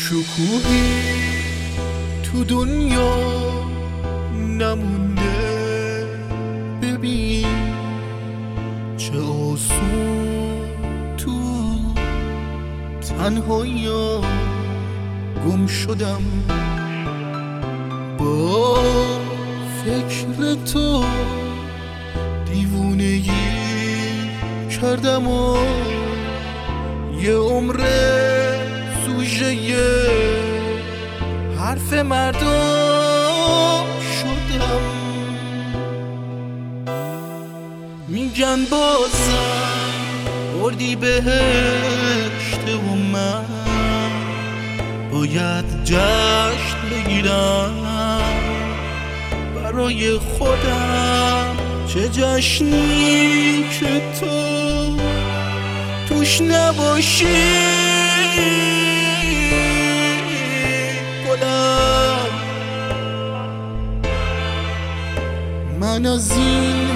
شکوهی تو دنیا نمونده، ببین چه آسون تو تنهایی گم شدم. با فکر تو دیوونگی کردم و یه عمر سوژه حرف مردم شدم. میگن بازم بردی بهشت و من باید جشن بگیرم برای خودم. چه جشنی که تو توش نباشی گلم. من از این